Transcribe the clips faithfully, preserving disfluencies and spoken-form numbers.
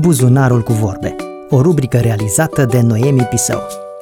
Buzunarul cu vorbe, o rubrică realizată de Noemi Pisău.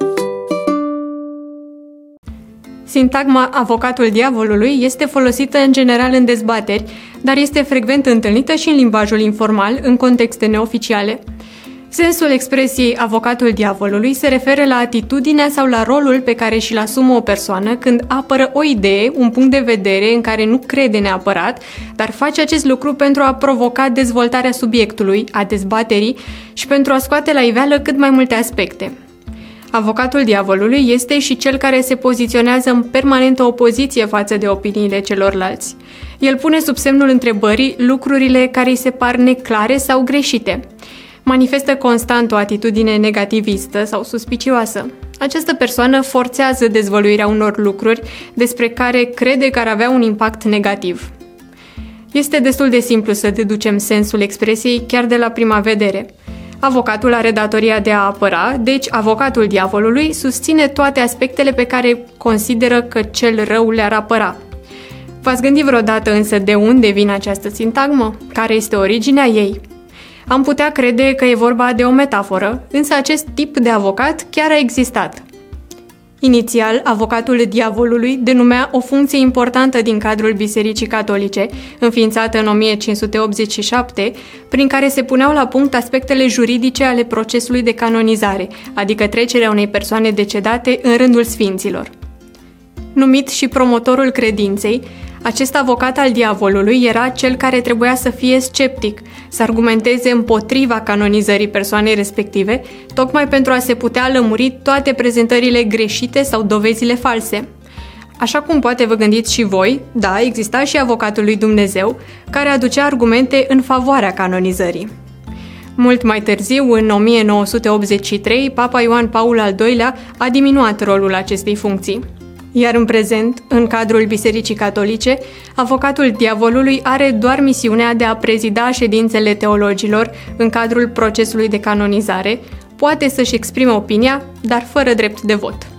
Sintagma avocatul diavolului este folosită în general în dezbateri, dar este frecvent întâlnită și în limbajul informal, în contexte neoficiale. Sensul expresiei avocatul diavolului se referă la atitudinea sau la rolul pe care și-l asumă o persoană când apără o idee, un punct de vedere în care nu crede neapărat, dar face acest lucru pentru a provoca dezvoltarea subiectului, a dezbaterii și pentru a scoate la iveală cât mai multe aspecte. Avocatul diavolului este și cel care se poziționează în permanentă opoziție față de opiniile celorlalți. El pune sub semnul întrebării lucrurile care îi se par neclare sau greșite. Manifestă constant o atitudine negativistă sau suspicioasă. Această persoană forțează dezvăluirea unor lucruri despre care crede că ar avea un impact negativ. Este destul de simplu să deducem sensul expresiei chiar de la prima vedere. Avocatul are datoria de a apăra, deci avocatul diavolului susține toate aspectele pe care consideră că cel rău le-ar apăra. V-ați gândit vreodată însă de unde vine această sintagmă? Care este originea ei? Am putea crede că e vorba de o metaforă, însă acest tip de avocat chiar a existat. Inițial, avocatul diavolului denumea o funcție importantă din cadrul Bisericii Catolice, înființată în o mie cinci sute optzeci și șapte, prin care se puneau la punct aspectele juridice ale procesului de canonizare, adică trecerea unei persoane decedate în rândul sfinților. Numit și promotorul credinței, acest avocat al diavolului era cel care trebuia să fie sceptic, să argumenteze împotriva canonizării persoanei respective, tocmai pentru a se putea lămuri toate prezentările greșite sau dovezile false. Așa cum poate vă gândiți și voi, da, exista și avocatul lui Dumnezeu, care aducea argumente în favoarea canonizării. Mult mai târziu, în o mie nouă sute optzeci și trei, Papa Ioan Paul al doilea a diminuat rolul acestei funcții. Iar în prezent, în cadrul Bisericii Catolice, avocatul diavolului are doar misiunea de a prezida ședințele teologilor în cadrul procesului de canonizare, poate să-și exprime opinia, dar fără drept de vot.